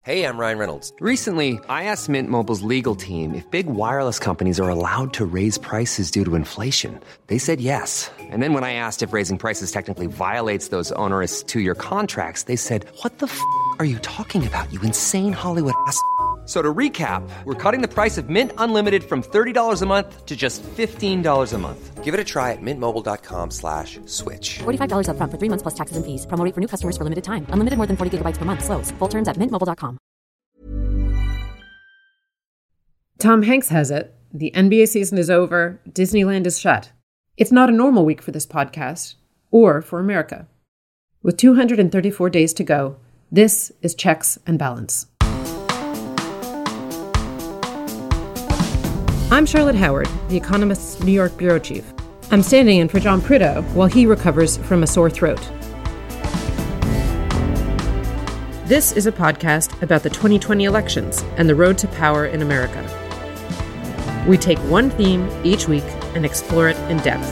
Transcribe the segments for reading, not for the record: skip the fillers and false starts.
Hey, I'm Ryan Reynolds. Recently, I asked Mint Mobile's legal team if big wireless companies are allowed to raise prices due to inflation. They said yes. And then when I asked if raising prices technically violates those onerous two-year contracts, they said, "What the f*** are you talking about, you insane Hollywood ass?" So to recap, we're cutting the price of Mint Unlimited from $30 a month to just $15 a month. Give it a try at mintmobile.com/switch. $45 up front for 3 months plus taxes and fees. Promo rate for new customers for limited time. Unlimited more than 40 gigabytes per month. Slows full terms at mintmobile.com. Tom Hanks has it. The NBA season is over. Disneyland is shut. It's not a normal week for this podcast, or for America. With 234 days to go, this is Checks and Balance. I'm Charlotte Howard, The Economist's New York bureau chief. I'm standing in for John Prideaux while he recovers from a sore throat. This is a podcast about the 2020 elections and the road to power in America. We take one theme each week and explore it in depth.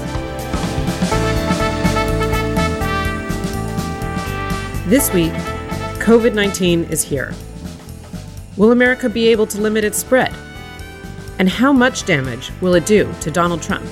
This week, COVID-19 is here. Will America be able to limit its spread? And how much damage will it do to Donald Trump?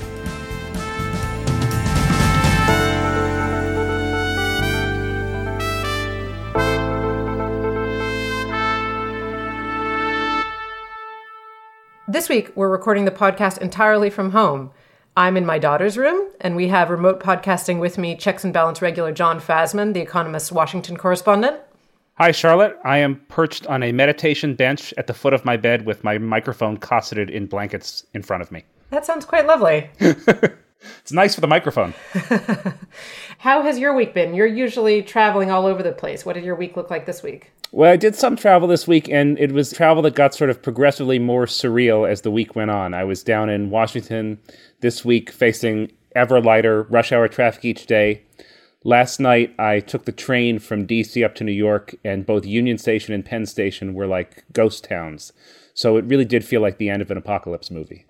This week, we're recording the podcast entirely from home. I'm in my daughter's room, and we have remote podcasting with me, Checks and Balance regular Jon Fasman, The Economist's Washington correspondent. Hi, Charlotte. I am perched on a meditation bench at the foot of my bed with my microphone cosseted in blankets in front of me. That sounds quite lovely. It's nice for the microphone. How has your week been? You're usually traveling all over the place. What did your week look like this week? Well, I did some travel this week, and it was travel that got sort of progressively more surreal as the week went on. I was down in Washington this week facing ever lighter rush hour traffic each day. Last night, I took the train from D.C. up to New York, and both Union Station and Penn Station were like ghost towns. So it really did feel like the end of an apocalypse movie.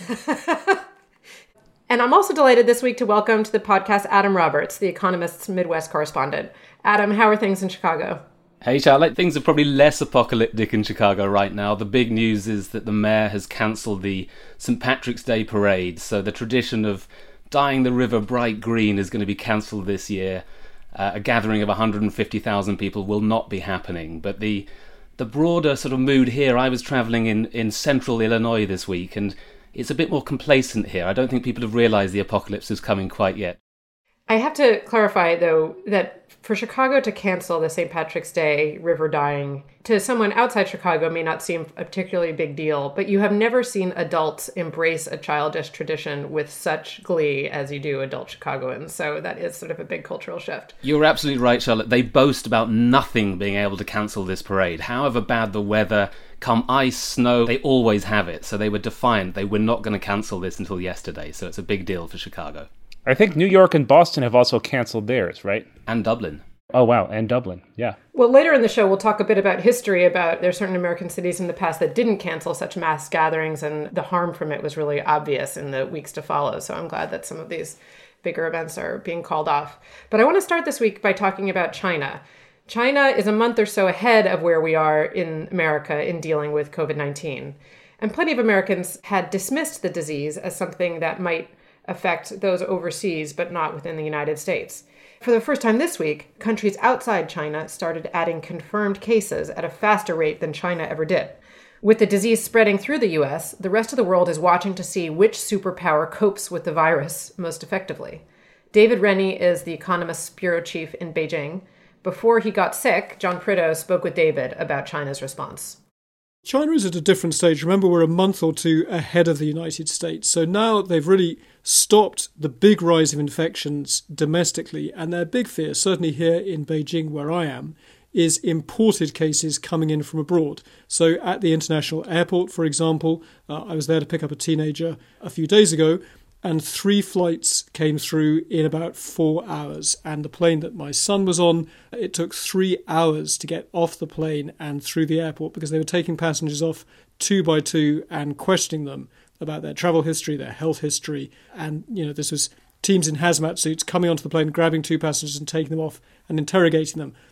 And I'm also delighted this week to welcome to the podcast Adam Roberts, The Economist's Midwest correspondent. Adam, how are things in Chicago? Hey Charlotte, things are probably less apocalyptic in Chicago right now. The big news is that the mayor has cancelled the St. Patrick's Day parade, so the tradition of dyeing the river bright green is going to be cancelled this year. A gathering of 150,000 people will not be happening, but the broader sort of mood here, I was travelling in central Illinois this week, and it's a bit more complacent here. I don't think people have realised the apocalypse is coming quite yet. I have to clarify, though, that for Chicago to cancel the St. Patrick's Day river dyeing, to someone outside Chicago may not seem a particularly big deal, but you have never seen adults embrace a childish tradition with such glee as you do adult Chicagoans. So that is sort of a big cultural shift. You're absolutely right, Charlotte. They boast about nothing being able to cancel this parade. However bad the weather, come ice, snow, they always have it. So they were defiant. They were not going to cancel this until yesterday. So it's a big deal for Chicago. I think New York and Boston have also canceled theirs, right? And Dublin. Oh, wow. And Dublin. Yeah. Well, later in the show, we'll talk a bit about history, about there are certain American cities in the past that didn't cancel such mass gatherings, and the harm from it was really obvious in the weeks to follow. So I'm glad that some of these bigger events are being called off. But I want to start this week by talking about China. China is a month or so ahead of where we are in America in dealing with COVID-19. And plenty of Americans had dismissed the disease as something that might affect those overseas, but not within the United States. For the first time this week, countries outside China started adding confirmed cases at a faster rate than China ever did. With the disease spreading through the US, the rest of the world is watching to see which superpower copes with the virus most effectively. David Rennie is The Economist's bureau chief in Beijing. Before he got sick, John Prideaux spoke with David about China's response. China is at a different stage. Remember, we're a month or two ahead of the United States. So now they've really stopped the big rise of infections domestically. And their big fear, certainly here in Beijing, where I am, is imported cases coming in from abroad. So at the international airport, for example, I was there to pick up a teenager a few days ago, and 3 flights came through in about 4 hours. And the plane that my son was on, it took 3 hours to get off the plane and through the airport, because they were taking passengers off 2 by 2 and questioning them about their travel history, their health history. And, this was teams in hazmat suits coming onto the plane, grabbing 2 passengers and taking them off and interrogating them.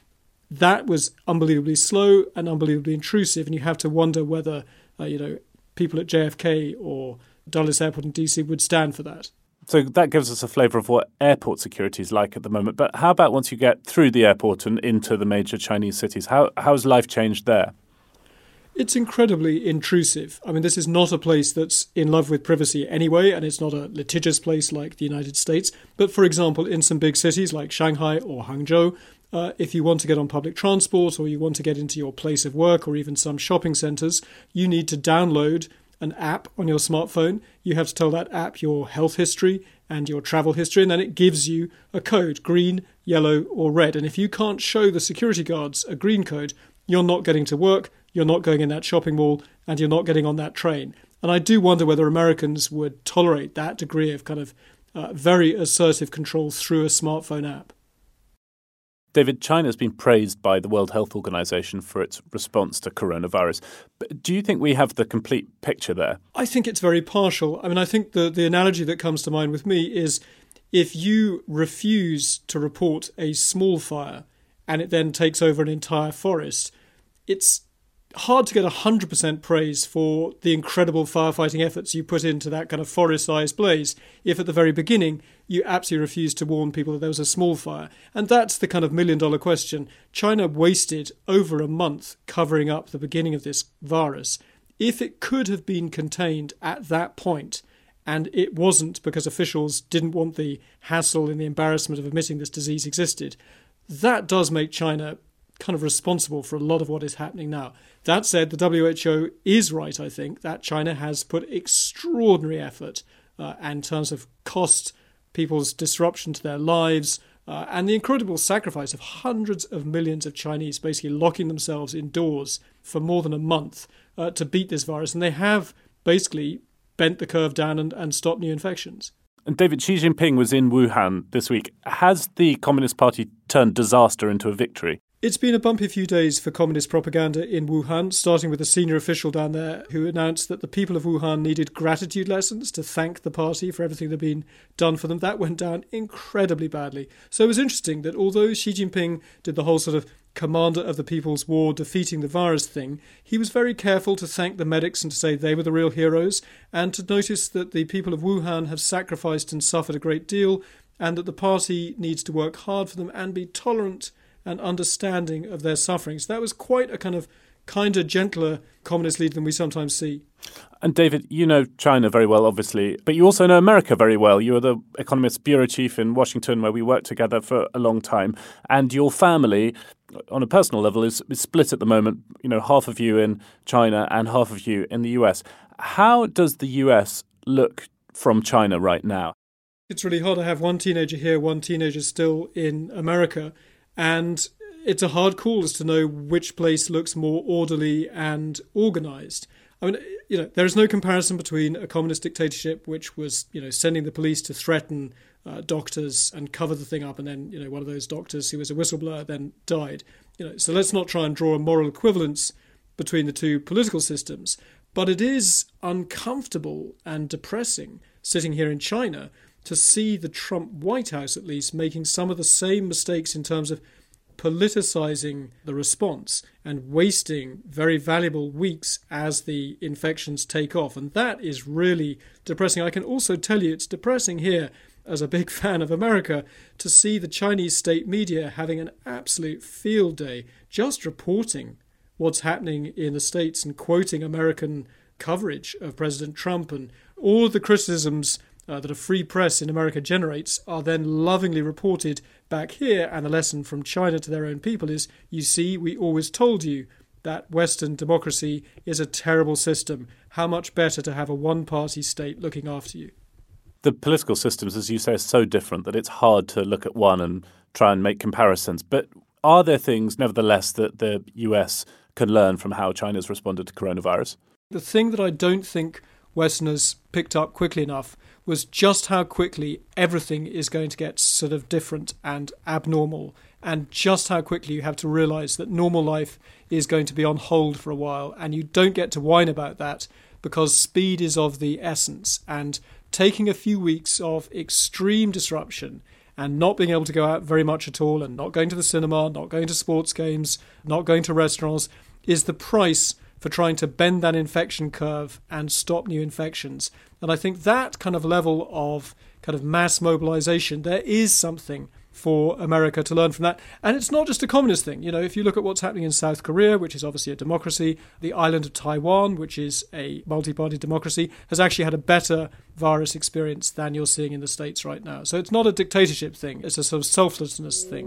that was unbelievably slow and unbelievably intrusive, and you have to wonder whether, people at JFK or Dulles Airport in DC would stand for that. So that gives us a flavour of what airport security is like at the moment. But how about once you get through the airport and into the major Chinese cities? How's life changed there? It's incredibly intrusive. I mean, this is not a place that's in love with privacy anyway, and it's not a litigious place like the United States. But for example, in some big cities like Shanghai or Hangzhou, if you want to get on public transport or you want to get into your place of work or even some shopping centres, you need to download an app on your smartphone. You have to tell that app your health history and your travel history, and then it gives you a code, green, yellow or red. And if you can't show the security guards a green code, you're not getting to work, you're not going in that shopping mall, and you're not getting on that train. And I do wonder whether Americans would tolerate that degree of kind of very assertive control through a smartphone app. David, China's been praised by the World Health Organization for its response to coronavirus. But do you think we have the complete picture there? I think it's very partial. I mean, I think the analogy that comes to mind with me is if you refuse to report a small fire and it then takes over an entire forest, it's hard to get 100% praise for the incredible firefighting efforts you put into that kind of forest-sized blaze if at the very beginning you absolutely refused to warn people that there was a small fire. And that's the kind of million-dollar question. China wasted over a month covering up the beginning of this virus. If it could have been contained at that point, and it wasn't because officials didn't want the hassle and the embarrassment of admitting this disease existed, that does make China kind of responsible for a lot of what is happening now. That said, the WHO is right, I think, that China has put extraordinary effort in terms of cost, people's disruption to their lives, and the incredible sacrifice of hundreds of millions of Chinese basically locking themselves indoors for more than a month to beat this virus. And they have basically bent the curve down and stopped new infections. And David, Xi Jinping was in Wuhan this week. Has the Communist Party turned disaster into a victory? It's been a bumpy few days for communist propaganda in Wuhan, starting with a senior official down there who announced that the people of Wuhan needed gratitude lessons to thank the party for everything that had been done for them. That went down incredibly badly. So it was interesting that although Xi Jinping did the whole sort of commander of the people's war, defeating the virus thing, he was very careful to thank the medics and to say they were the real heroes, and to notice that the people of Wuhan have sacrificed and suffered a great deal, and that the party needs to work hard for them and be tolerant and understanding of their sufferings. That was quite a kind of kinder, gentler communist leader than we sometimes see. And David, you know China very well, obviously, but you also know America very well. You were the Economist bureau chief in Washington, where we worked together for a long time. And your family, on a personal level, is split at the moment, half of you in China and half of you in the US. How does the US look from China right now? It's really hard to have one teenager here, one teenager still in America. And it's a hard call as to know which place looks more orderly and organised. I mean, there is no comparison between a communist dictatorship, which was, sending the police to threaten doctors and cover the thing up, and then, one of those doctors who was a whistleblower then died. So let's not try and draw a moral equivalence between the two political systems. But it is uncomfortable and depressing sitting here in China to see the Trump White House, at least, making some of the same mistakes in terms of politicising the response and wasting very valuable weeks as the infections take off. And that is really depressing. I can also tell you it's depressing here, as a big fan of America, to see the Chinese state media having an absolute field day just reporting what's happening in the States and quoting American coverage of President Trump, and all of the criticisms that a free press in America generates are then lovingly reported back here. And the lesson from China to their own people is, you see, we always told you that Western democracy is a terrible system. How much better to have a one-party state looking after you. The political systems, as you say, are so different that it's hard to look at one and try and make comparisons. But are there things, nevertheless, that the US can learn from how China's responded to coronavirus? The thing that I don't think Westerners picked up quickly enough was just how quickly everything is going to get sort of different and abnormal, and just how quickly you have to realise that normal life is going to be on hold for a while, and you don't get to whine about that because speed is of the essence. And taking a few weeks of extreme disruption and not being able to go out very much at all and not going to the cinema, not going to sports games, not going to restaurants is the price for trying to bend that infection curve and stop new infections. And I think that kind of level of kind of mass mobilization, there is something for America to learn from that. And it's not just a communist thing. You know, if you look at what's happening in South Korea, which is obviously a democracy, the island of Taiwan, which is a multi-party democracy, has actually had a better virus experience than you're seeing in the States right now. So it's not a dictatorship thing. It's a sort of selflessness thing.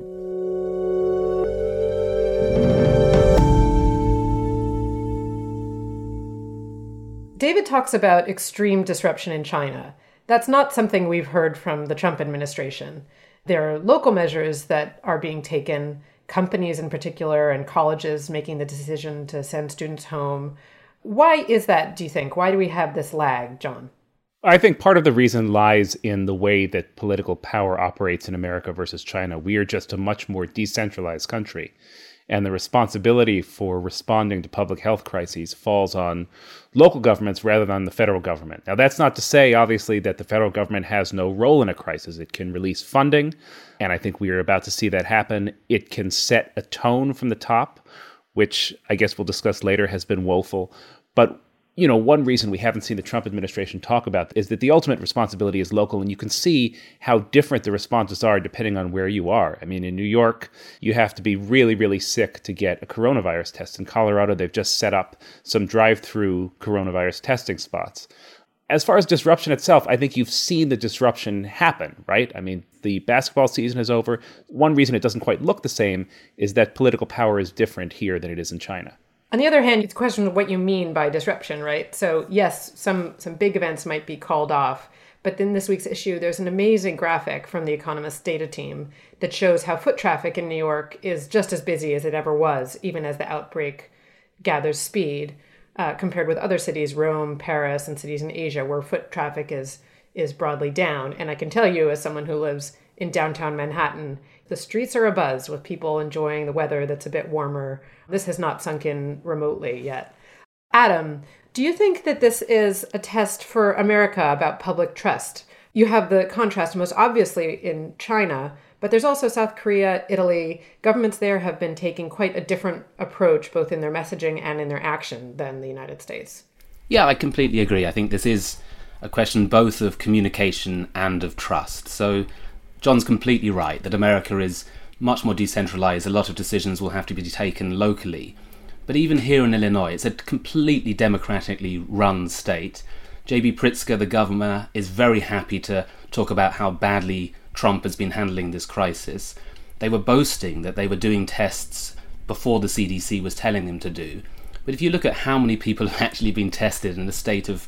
David talks about extreme disruption in China. That's not something we've heard from the Trump administration. There are local measures that are being taken, companies in particular and colleges making the decision to send students home. Why is that, do you think? Why do we have this lag, John? I think part of the reason lies in the way that political power operates in America versus China. We are just a much more decentralized country. And the responsibility for responding to public health crises falls on local governments rather than the federal government. Now, that's not to say, obviously, that the federal government has no role in a crisis. It can release funding, and I think we are about to see that happen. It can set a tone from the top, which I guess we'll discuss later has been woeful. But you know, one reason we haven't seen the Trump administration talk about is that the ultimate responsibility is local, and you can see how different the responses are depending on where you are. I mean, in New York, you have to be really, really sick to get a coronavirus test. In Colorado, they've just set up some drive-through coronavirus testing spots. As far as disruption itself, I think you've seen the disruption happen, right? I mean, the basketball season is over. One reason it doesn't quite look the same is that political power is different here than it is in China. On the other hand, it's a question of what you mean by disruption, right? So yes, some big events might be called off, but in this week's issue, there's an amazing graphic from the Economist data team that shows how foot traffic in New York is just as busy as it ever was, even as the outbreak gathers speed, compared with other cities, Rome, Paris, and cities in Asia, where foot traffic is broadly down. And I can tell you, as someone who lives in downtown Manhattan, the streets are abuzz with people enjoying the weather that's a bit warmer. This has not sunk in remotely yet. Adam, do you think that this is a test for America about public trust? You have the contrast most obviously in China, but there's also South Korea, Italy. Governments there have been taking quite a different approach, both in their messaging and in their action, than the United States. Yeah, I completely agree. I think this is a question both of communication and of trust. So John's completely right that America is much more decentralized. A lot of decisions will have to be taken locally. But even here in Illinois, it's a completely democratically run state. J.B. Pritzker, the governor, is very happy to talk about how badly Trump has been handling this crisis. They were boasting that they were doing tests before the CDC was telling them to do. But if you look at how many people have actually been tested in a state of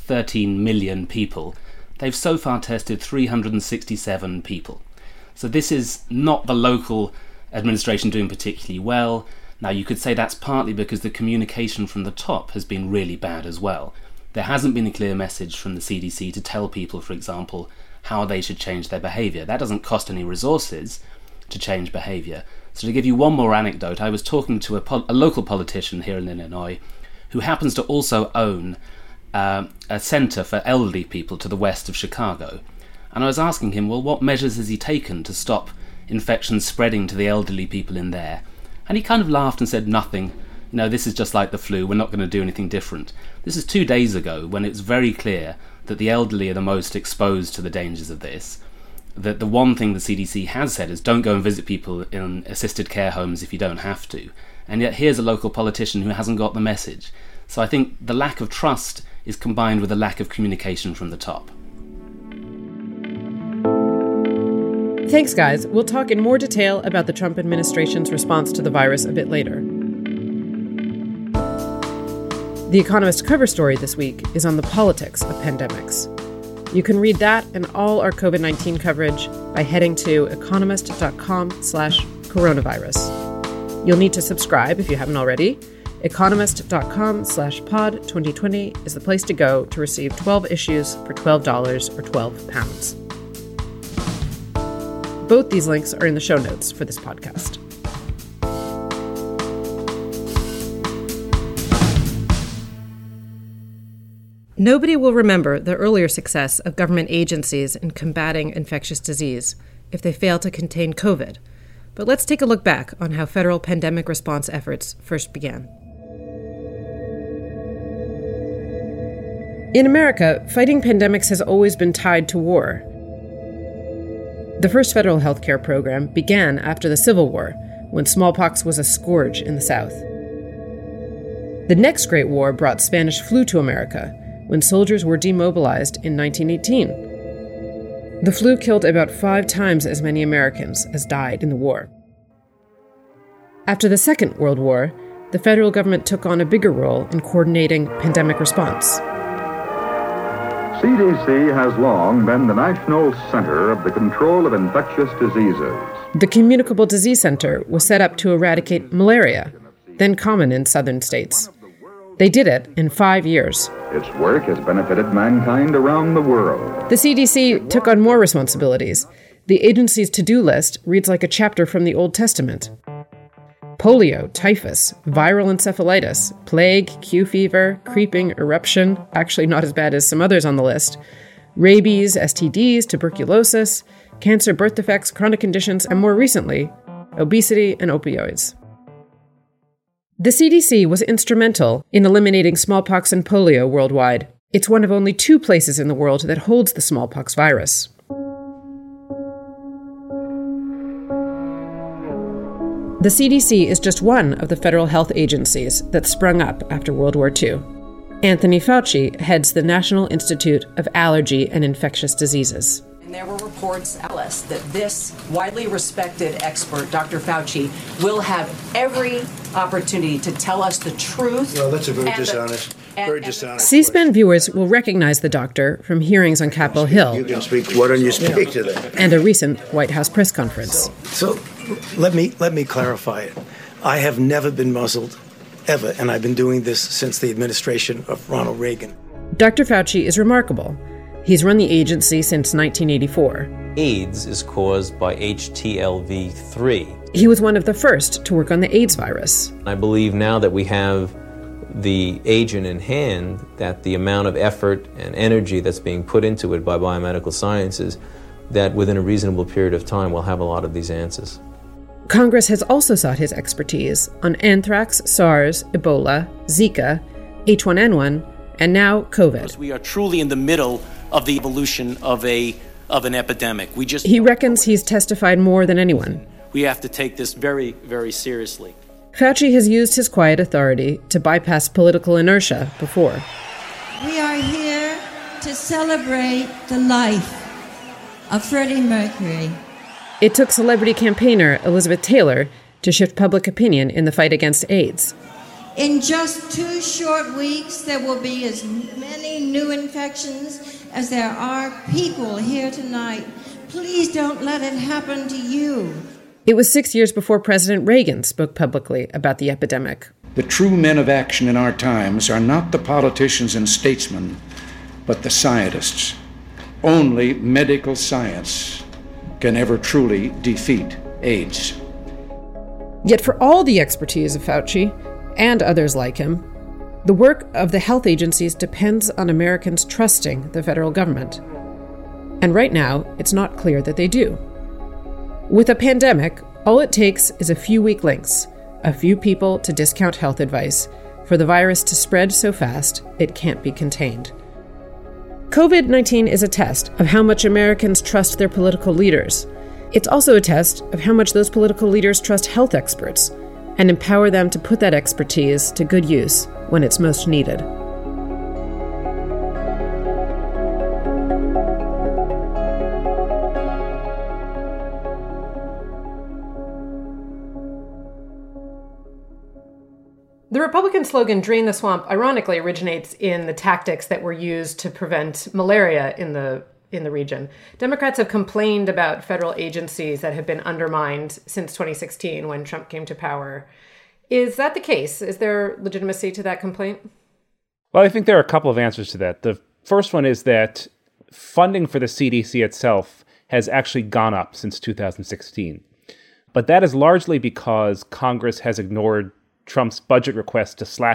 13 million people, they've so far tested 367 people. So this is not the local administration doing particularly well. Now, you could say that's partly because the communication from the top has been really bad as well. There hasn't been a clear message from the CDC to tell people, for example, how they should change their behaviour. That doesn't cost any resources to change behaviour. So to give you one more anecdote, I was talking to a local politician here in Illinois who happens to also own a centre for elderly people to the west of Chicago. And I was asking him, well, what measures has he taken to stop infections spreading to the elderly people in there? And he kind of laughed and said, nothing. You know, this is just like the flu. We're not going to do anything different. This is 2 days ago when it's very clear that the elderly are the most exposed to the dangers of this. That the one thing the CDC has said is don't go and visit people in assisted care homes if you don't have to. And yet here's a local politician who hasn't got the message. So I think the lack of trust is combined with a lack of communication from the top. Thanks, guys. We'll talk in more detail about the Trump administration's response to the virus a bit later. The Economist cover story this week is on the politics of pandemics. You can read that and all our COVID-19 coverage by heading to economist.com/coronavirus. You'll need to subscribe if you haven't already. economist.com/pod2020 is the place to go to receive 12 issues for $12 or £12. Both these links are in the show notes for this podcast. Nobody will remember the earlier success of government agencies in combating infectious disease. if they fail to contain COVID. But let's take a look back on how federal pandemic response efforts first began. In America, fighting pandemics has always been tied to war. The first federal healthcare program began after the Civil War, when smallpox was a scourge in the South. The next Great War brought Spanish flu to America, when soldiers were demobilized in 1918. The flu killed about 5 times as many Americans as died in the war. After the Second World War, the federal government took on a bigger role in coordinating pandemic response. CDC has long been the national center of the control of infectious diseases. The Communicable Disease Center was set up to eradicate malaria, then common in southern states. They did it in 5 years. Its work has benefited mankind around the world. The CDC took on more responsibilities. The agency's to-do list reads like a chapter from the Old Testament. Polio, typhus, viral encephalitis, plague, Q fever, creeping, eruption, actually not as bad as some others on the list, rabies, STDs, tuberculosis, cancer, birth defects, chronic conditions, and more recently, obesity and opioids. The CDC was instrumental in eliminating smallpox and polio worldwide. It's one of only 2 places in the world that holds the smallpox virus. The CDC is just one of the federal health agencies that sprung up after World War II. Anthony Fauci heads the National Institute of Allergy and Infectious Diseases. And there were reports tell us that this widely respected expert, Dr. Fauci, will have every opportunity to tell us the truth. Well, that's a very dishonest. C-SPAN viewers will recognize the doctor from hearings on Capitol Hill. You can speak. Why don't you speak to them? And a recent White House press conference. So let me clarify it. I have never been muzzled, ever, and I've been doing this since the administration of Ronald Reagan. Dr. Fauci is remarkable. He's run the agency since 1984. AIDS is caused by HTLV3. He was one of the first to work on the AIDS virus. I believe now that we have the agent in hand, that the amount of effort and energy that's being put into it by biomedical sciences, that within a reasonable period of time we'll have a lot of these answers. Congress has also sought his expertise on anthrax, SARS, Ebola, Zika, H1N1, and now COVID. We are truly in the middle of the evolution of an epidemic. He reckons he's testified more than anyone. We have to take this very, very seriously. Fauci has used his quiet authority to bypass political inertia before. We are here to celebrate the life of Freddie Mercury. It took celebrity campaigner Elizabeth Taylor to shift public opinion in the fight against AIDS. In just 2 short weeks, there will be as many new infections as there are people here tonight. Please don't let it happen to you. It was 6 years before President Reagan spoke publicly about the epidemic. The true men of action in our times are not the politicians and statesmen, but the scientists. Only medical science can ever truly defeat AIDS. Yet for all the expertise of Fauci, and others like him, the work of the health agencies depends on Americans trusting the federal government. And right now, it's not clear that they do. With a pandemic, all it takes is a few weak links, a few people to discount health advice, for the virus to spread so fast it can't be contained. COVID-19 is a test of how much Americans trust their political leaders. It's also a test of how much those political leaders trust health experts and empower them to put that expertise to good use when it's most needed. The Republican slogan, "Drain the Swamp," ironically originates in the tactics that were used to prevent malaria in the region. Democrats have complained about federal agencies that have been undermined since 2016 when Trump came to power. Is that the case? Is there legitimacy to that complaint? Well, I think there are a couple of answers to that. The first one is that funding for the CDC itself has actually gone up since 2016. But that is largely because Congress has ignored Trump's budget request to slash it.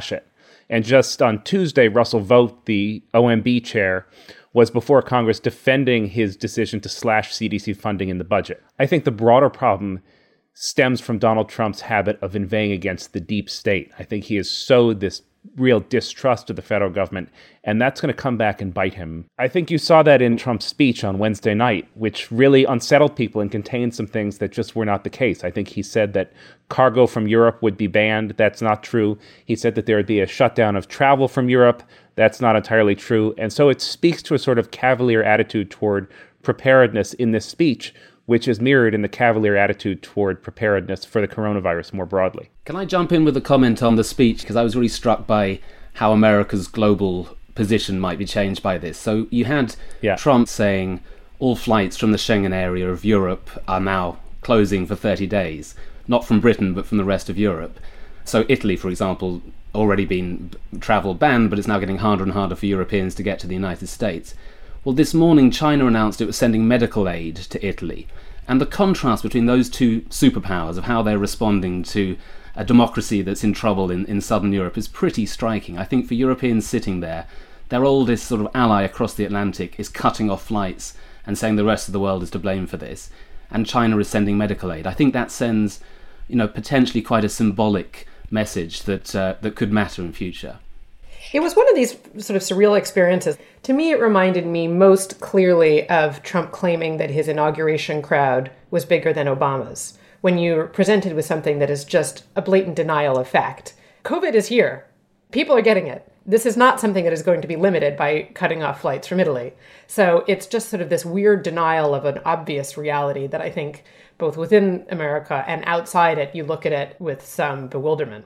And just on Tuesday, Russell Vought, the OMB chair, was before Congress defending his decision to slash CDC funding in the budget. I think the broader problem stems from Donald Trump's habit of inveighing against the deep state. I think he has sowed this real distrust of the federal government, and that's going to come back and bite him. I think you saw that in Trump's speech on Wednesday night, which really unsettled people and contained some things that just were not the case. I think he said that cargo from Europe would be banned. That's not true. He said that there would be a shutdown of travel from Europe. That's not entirely true. And so it speaks to a sort of cavalier attitude toward preparedness in this speech, which is mirrored in the cavalier attitude toward preparedness for the coronavirus more broadly. Can I jump in with a comment on the speech? Because I was really struck by how America's global position might be changed by this. So you had Trump saying all flights from the Schengen area of Europe are now closing for 30 days. Not from Britain, but from the rest of Europe. So Italy, for example, already been travel banned, but it's now getting harder and harder for Europeans to get to the United States. Well, this morning, China announced it was sending medical aid to Italy. And the contrast between those two superpowers of how they're responding to a democracy that's in trouble in southern Europe is pretty striking. I think for Europeans sitting there, their oldest sort of ally across the Atlantic is cutting off flights and saying the rest of the world is to blame for this. And China is sending medical aid. I think that sends, potentially quite a symbolic message that could matter in future. It was one of these sort of surreal experiences. To me, it reminded me most clearly of Trump claiming that his inauguration crowd was bigger than Obama's, when you're presented with something that is just a blatant denial of fact. COVID is here. People are getting it. This is not something that is going to be limited by cutting off flights from Italy. So it's just sort of this weird denial of an obvious reality that I think both within America and outside it, you look at it with some bewilderment.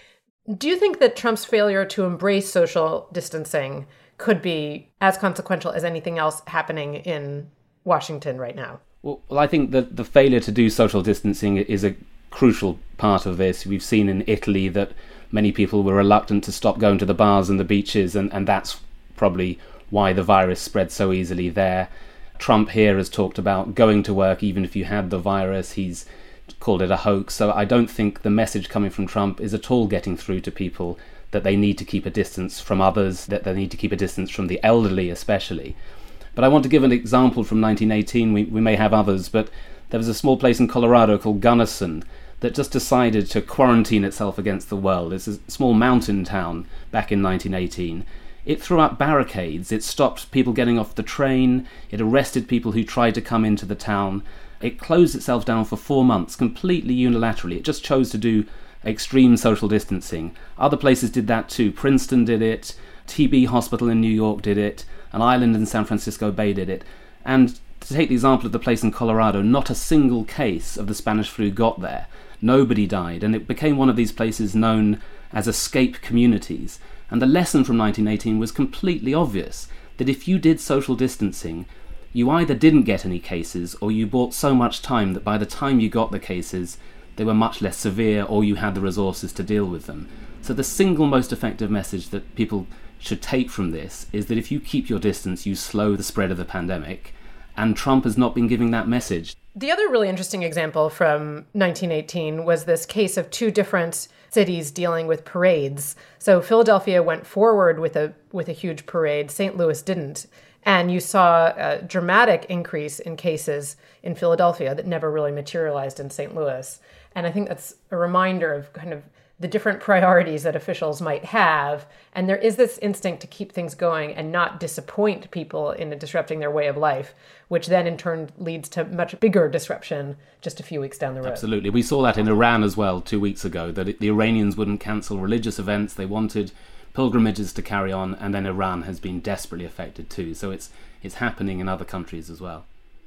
Do you think that Trump's failure to embrace social distancing could be as consequential as anything else happening in Washington right now? Well, I think that the failure to do social distancing is a crucial part of this. We've seen in Italy that many people were reluctant to stop going to the bars and the beaches, and that's probably why the virus spread so easily there. Trump here has talked about going to work even if you had the virus. He's called it a hoax. So I don't think the message coming from Trump is at all getting through to people that they need to keep a distance from others, that they need to keep a distance from the elderly especially. But I want to give an example from 1918. We may have others, but there was a small place in Colorado called Gunnison that just decided to quarantine itself against the world. It's a small mountain town back in 1918. It threw up barricades. It stopped people getting off the train. It arrested people who tried to come into the town. It closed itself down for 4 months, completely unilaterally. It just chose to do extreme social distancing. Other places did that too. Princeton did it, TB Hospital in New York did it, an island in San Francisco Bay did it. And to take the example of the place in Colorado, not a single case of the Spanish flu got there. Nobody died, and it became one of these places known as escape communities. And the lesson from 1918 was completely obvious, that if you did social distancing, you either didn't get any cases or you bought so much time that by the time you got the cases, they were much less severe or you had the resources to deal with them. So the single most effective message that people should take from this is that if you keep your distance, you slow the spread of the pandemic. And Trump has not been giving that message. The other really interesting example from 1918 was this case of two different cities dealing with parades. So Philadelphia went forward with a huge parade. St. Louis didn't. And you saw a dramatic increase in cases in Philadelphia that never really materialized in St. Louis. And I think that's a reminder of kind of the different priorities that officials might have. And there is this instinct to keep things going and not disappoint people in disrupting their way of life, which then in turn leads to much bigger disruption just a few weeks down the road. Absolutely. We saw that in Iran as well 2 weeks ago, that the Iranians wouldn't cancel religious events. They wanted pilgrimages to carry on, and then Iran has been desperately affected too. So it's happening in other countries as well.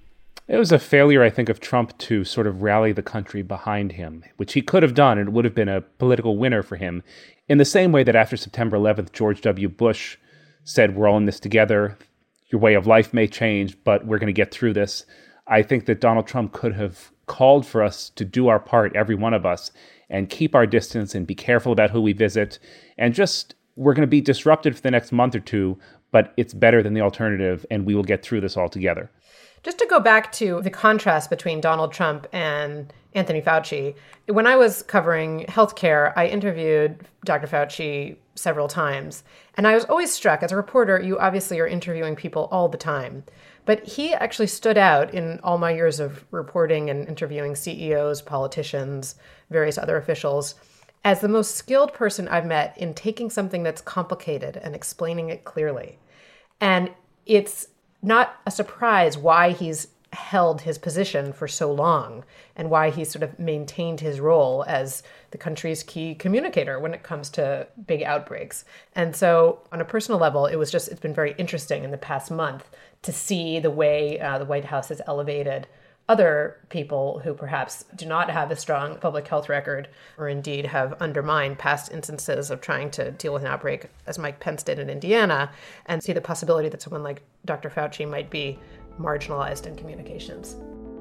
It was a failure, I think, of Trump to sort of rally the country behind him, which he could have done, and it would have been a political winner for him, in the same way that after September 11th, George W. Bush said, we're all in this together, your way of life may change, but we're going to get through this. I think that Donald Trump could have called for us to do our part, every one of us, and keep our distance and be careful about who we visit, and just, we're going to be disrupted for the next month or two, but it's better than the alternative, and we will get through this all together. Just to go back to the contrast between Donald Trump and Anthony Fauci. When I was covering healthcare, I interviewed Dr. Fauci several times. And I was always struck, as a reporter, you obviously are interviewing people all the time. But he actually stood out in all my years of reporting and interviewing CEOs, politicians, various other officials, as the most skilled person I've met in taking something that's complicated and explaining it clearly. And it's not a surprise why he's held his position for so long and why he's sort of maintained his role as the country's key communicator when it comes to big outbreaks. And so on a personal level, it's been very interesting in the past month to see the way the White House has elevated other people who perhaps do not have a strong public health record or indeed have undermined past instances of trying to deal with an outbreak, as Mike Pence did in Indiana, and see the possibility that someone like Dr. Fauci might be marginalized in communications.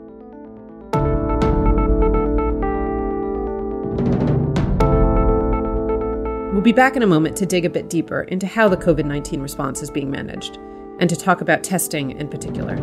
We'll be back in a moment to dig a bit deeper into how the COVID-19 response is being managed, and to talk about testing in particular.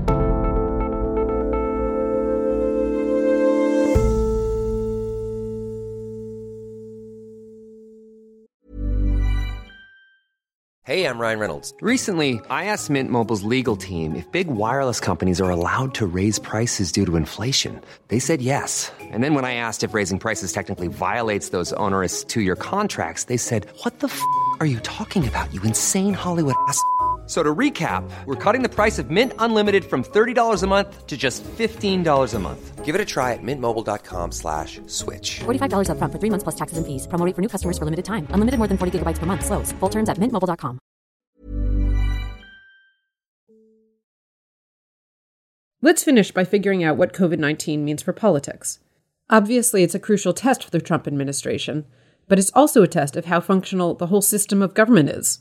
Hey, I'm Ryan Reynolds. Recently, I asked Mint Mobile's legal team if big wireless companies are allowed to raise prices due to inflation. They said yes. And then when I asked if raising prices technically violates those onerous 2-year contracts, they said, "What the f*** are you talking about, you insane Hollywood ass?" So to recap, we're cutting the price of Mint Unlimited from $30 a month to just $15 a month. Give it a try at mintmobile.com/switch. $45 up front for 3 months plus taxes and fees. Promo rate for new customers for limited time. Unlimited more than 40 gigabytes per month. Slows full terms at mintmobile.com. Let's finish by figuring out what COVID-19 means for politics. Obviously, it's a crucial test for the Trump administration, but it's also a test of how functional the whole system of government is.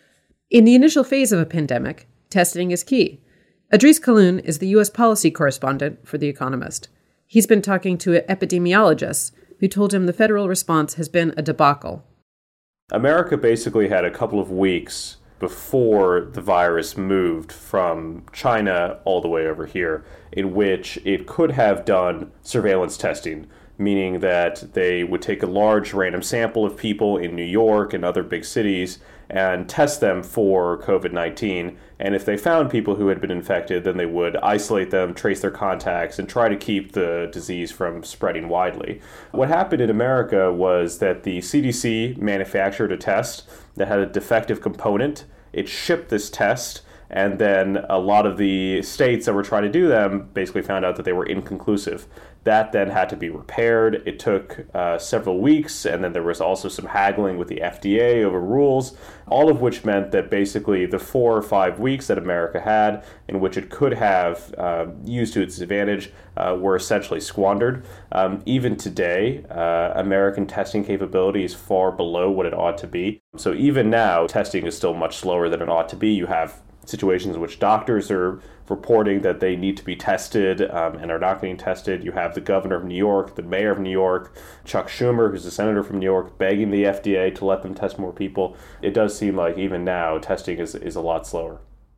In the initial phase of a pandemic, testing is key. Idris Khaloun is the U.S. policy correspondent for The Economist. He's been talking to epidemiologists who told him the federal response has been a debacle. America basically had a couple of weeks before the virus moved from China all the way over here, in which it could have done surveillance testing, meaning that they would take a large random sample of people in New York and other big cities and test them for COVID-19. And if they found people who had been infected, then they would isolate them, trace their contacts, and try to keep the disease from spreading widely. What happened in America was that the CDC manufactured a test that had a defective component. It shipped this test, and then a lot of the states that were trying to do them basically found out that they were inconclusive. That then had to be repaired. It took several weeks, and then there was also some haggling with the FDA over rules, all of which meant that basically the 4 or 5 weeks that America had in which it could have used to its advantage were essentially squandered. Even today, American testing capability is far below what it ought to be. So even now, testing is still much slower than it ought to be. You have situations in which doctors are reporting that they need to be tested and are not getting tested. You have the governor of New York, the mayor of New York, Chuck Schumer, who's a senator from New York, begging the FDA to let them test more people. It does seem like even now testing is a lot slower.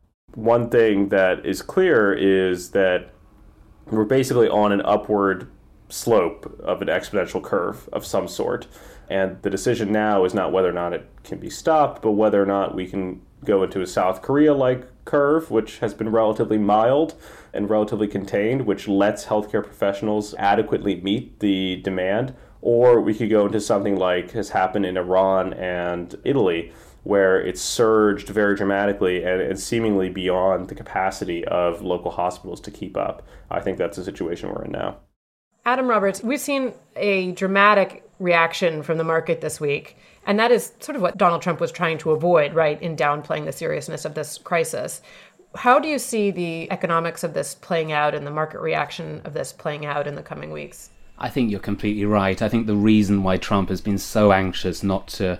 One thing that is clear is that we're basically on an upward slope of an exponential curve of some sort. And the decision now is not whether or not it can be stopped, but whether or not we can go into a South Korea-like curve, which has been relatively mild and relatively contained, which lets healthcare professionals adequately meet the demand, or we could go into something like has happened in Iran and Italy, where it's surged very dramatically and seemingly beyond the capacity of local hospitals to keep up. I think that's the situation we're in now. Adam Roberts, we've seen a dramatic reaction from the market this week, and that is sort of what Donald Trump was trying to avoid, right, in downplaying the seriousness of this crisis. How do you see the economics of this playing out and the market reaction of this playing out in the coming weeks? I think you're completely right. I think the reason why Trump has been so anxious not to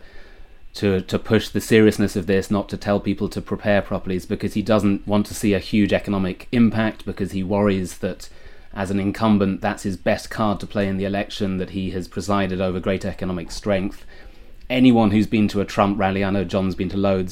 push the seriousness of this, not to tell people to prepare properly, is because he doesn't want to see a huge economic impact, because he worries that as an incumbent, that's his best card to play in the election, that he has presided over great economic strength. Anyone who's been to a Trump rally, I know John's been to loads,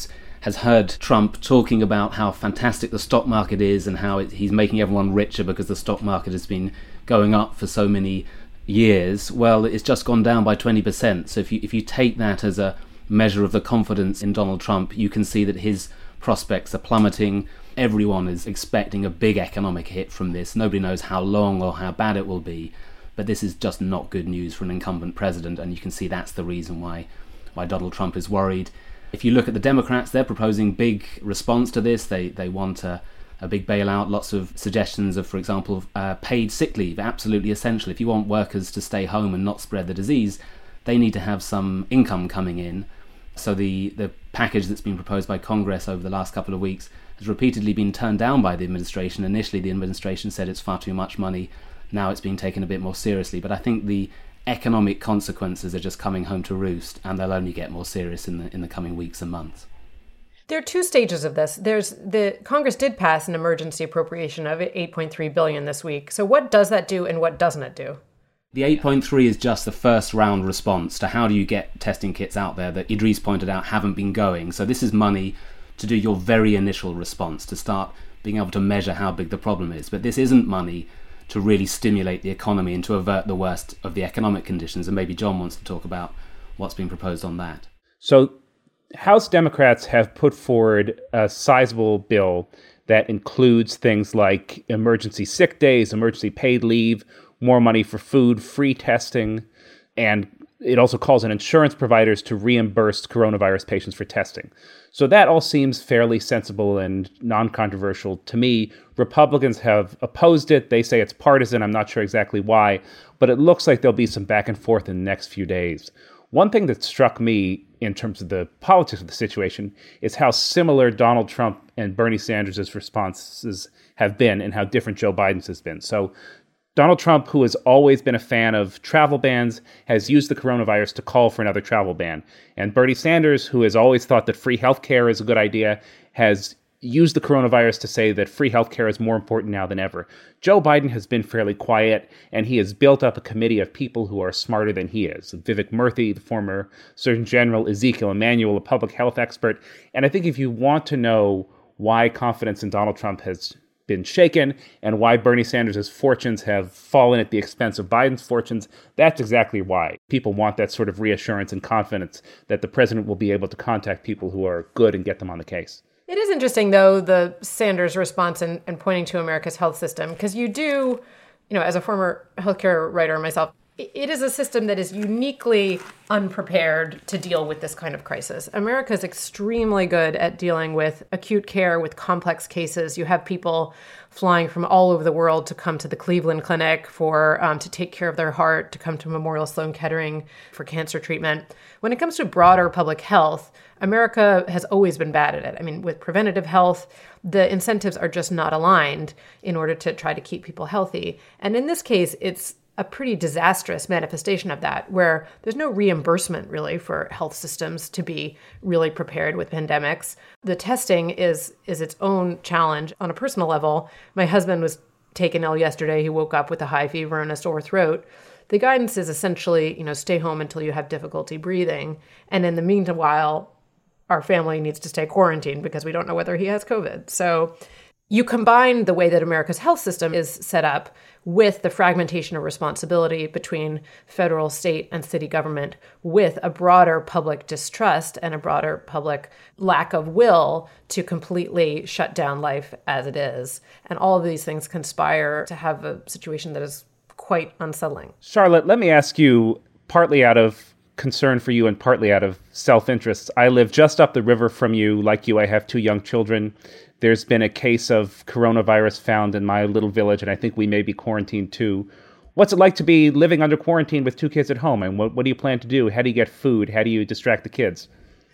has heard Trump talking about how fantastic the stock market is and how he's making everyone richer because the stock market has been going up for so many years. Well, it's just gone down by 20%. So if you take that as a measure of the confidence in Donald Trump, you can see that his prospects are plummeting. Everyone is expecting a big economic hit from this. Nobody knows how long or how bad it will be, but this is just not good news for an incumbent president, and you can see that's the reason why Donald Trump is worried. If you look at the Democrats, they're proposing big response to this. They want a big bailout, lots of suggestions of, for example, paid sick leave, absolutely essential. If you want workers to stay home and not spread the disease, they need to have some income coming in. So the package that's been proposed by Congress over the last couple of weeks has repeatedly been turned down by the administration. Initially, the administration said it's far too much money. Now it's being taken a bit more seriously. But I think the economic consequences are just coming home to roost, and they'll only get more serious in the coming weeks and months. There are two stages of this. Congress did pass an emergency appropriation of $8.3 billion this week. So what does that do and what doesn't it do? The 8.3 is just the first round response to how do you get testing kits out there that Idris pointed out haven't been going. So this is money to do your very initial response, to start being able to measure how big the problem is. But this isn't money to really stimulate the economy and to avert the worst of the economic conditions. And maybe John wants to talk about what's being proposed on that. So House Democrats have put forward a sizable bill that includes things like emergency sick days, emergency paid leave, more money for food, free testing, and it also calls on insurance providers to reimburse coronavirus patients for testing. So that all seems fairly sensible and non-controversial to me. Republicans have opposed it. They say it's partisan. I'm not sure exactly why, but it looks like there'll be some back and forth in the next few days. One thing that struck me in terms of the politics of the situation is how similar Donald Trump and Bernie Sanders' responses have been and how different Joe Biden's has been. So Donald Trump, who has always been a fan of travel bans, has used the coronavirus to call for another travel ban. And Bernie Sanders, who has always thought that free healthcare is a good idea, has used the coronavirus to say that free healthcare is more important now than ever. Joe Biden has been fairly quiet, and he has built up a committee of people who are smarter than he is. Vivek Murthy, the former Surgeon General, Ezekiel Emanuel, a public health expert. And I think if you want to know why confidence in Donald Trump has been shaken and why Bernie Sanders' fortunes have fallen at the expense of Biden's fortunes, that's exactly why. People want that sort of reassurance and confidence that the president will be able to contact people who are good and get them on the case. It is interesting, though, the Sanders response and pointing to America's health system, because you do, as a former healthcare writer myself, it is a system that is uniquely unprepared to deal with this kind of crisis. America is extremely good at dealing with acute care, with complex cases. You have people flying from all over the world to come to the Cleveland Clinic to take care of their heart, to come to Memorial Sloan Kettering for cancer treatment. When it comes to broader public health, America has always been bad at it. I mean, with preventative health, the incentives are just not aligned in order to try to keep people healthy. And in this case, it's a pretty disastrous manifestation of that, where there's no reimbursement really for health systems to be really prepared with pandemics. The testing is its own challenge on a personal level. My husband was taken ill yesterday. He woke up with a high fever and a sore throat. The guidance is essentially, stay home until you have difficulty breathing. And in the meanwhile, our family needs to stay quarantined because we don't know whether he has COVID. So you combine the way that America's health system is set up with the fragmentation of responsibility between federal, state, and city government, with a broader public distrust and a broader public lack of will to completely shut down life as it is. And all of these things conspire to have a situation that is quite unsettling. Charlotte, let me ask you, partly out of concern for you and partly out of self-interest. I live just up the river from you. Like you, I have 2 young children. There's been a case of coronavirus found in my little village, and I think we may be quarantined too. What's it like to be living under quarantine with 2 kids at home? And what do you plan to do? How do you get food? How do you distract the kids?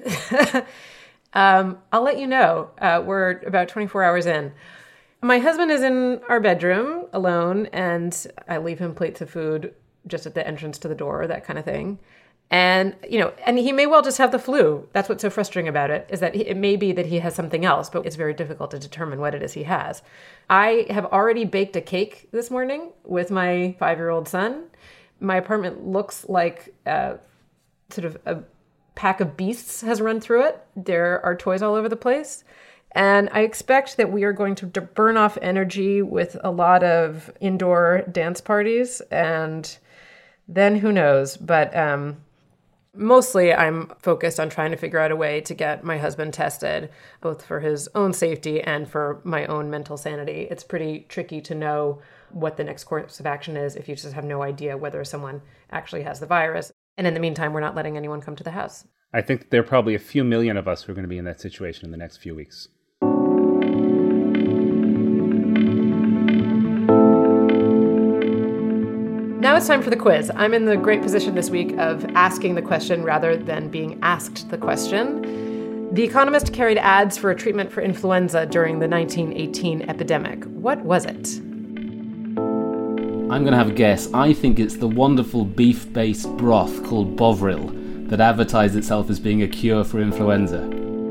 I'll let you know. We're about 24 hours in. My husband is in our bedroom alone, and I leave him plates of food just at the entrance to the door, that kind of thing. And, and he may well just have the flu. That's what's so frustrating about it, is that it may be that he has something else, but it's very difficult to determine what it is he has. I have already baked a cake this morning with my 5-year-old son. My apartment looks like sort of a pack of beasts has run through it. There are toys all over the place. And I expect that we are going to burn off energy with a lot of indoor dance parties. And then who knows? But mostly I'm focused on trying to figure out a way to get my husband tested, both for his own safety and for my own mental sanity. It's pretty tricky to know what the next course of action is if you just have no idea whether someone actually has the virus. And in the meantime, we're not letting anyone come to the house. I think there are probably a few million of us who are going to be in that situation in the next few weeks. Now it's time for the quiz. I'm in the great position this week of asking the question rather than being asked the question. The Economist carried ads for a treatment for influenza during the 1918 epidemic. What was it? I'm going to have a guess. I think it's the wonderful beef-based broth called Bovril that advertised itself as being a cure for influenza.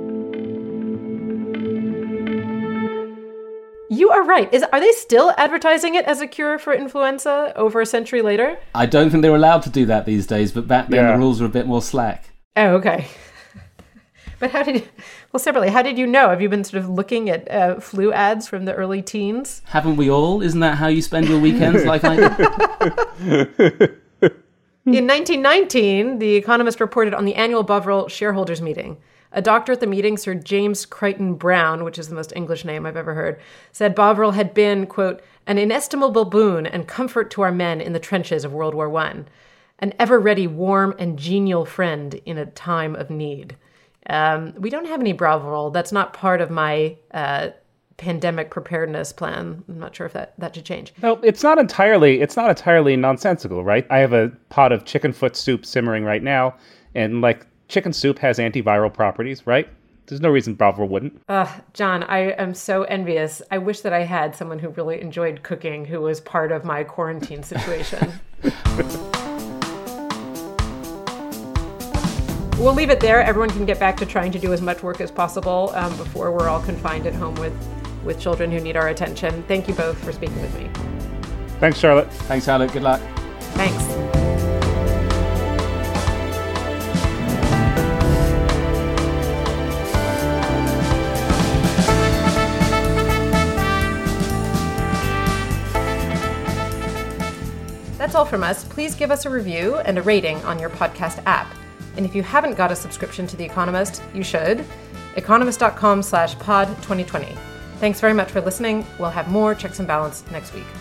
You are right. Are they still advertising it as a cure for influenza over a century later? I don't think they're allowed to do that these days, but back then the rules were a bit more slack. Oh, okay. But separately, how did you know? Have you been sort of looking at flu ads from the early teens? Haven't we all? Isn't that how you spend your weekends like I do? In 1919, The Economist reported on the annual Bovril shareholders meeting. A doctor at the meeting, Sir James Crichton Brown, which is the most English name I've ever heard, said Bovril had been, quote, an inestimable boon and comfort to our men in the trenches of World War I, an ever-ready, warm, and genial friend in a time of need. We don't have any Bovril. That's not part of my pandemic preparedness plan. I'm not sure if that should change. No, it's not entirely nonsensical, right? I have a pot of chicken foot soup simmering right now, and chicken soup has antiviral properties, right? There's no reason Bovril wouldn't. John, I am so envious. I wish that I had someone who really enjoyed cooking who was part of my quarantine situation. We'll leave it there. Everyone can get back to trying to do as much work as possible before we're all confined at home with children who need our attention. Thank you both for speaking with me. Thanks, Charlotte. Thanks, Charlotte. Good luck. Thanks. That's all from us. Please give us a review and a rating on your podcast app. And if you haven't got a subscription to The Economist, you should. economist.com/pod2020. Thanks very much for listening. We'll have more Checks and Balance next week.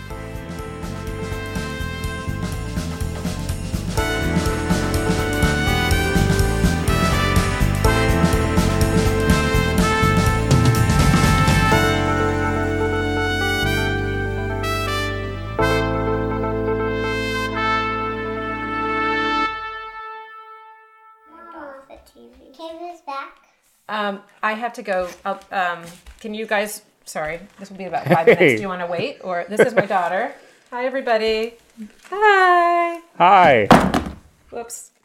I have to go. Can you guys, sorry, this will be about 5 minutes. Do you want to wait? Or this is my daughter. Hi, everybody. Hi. Hi. Whoops.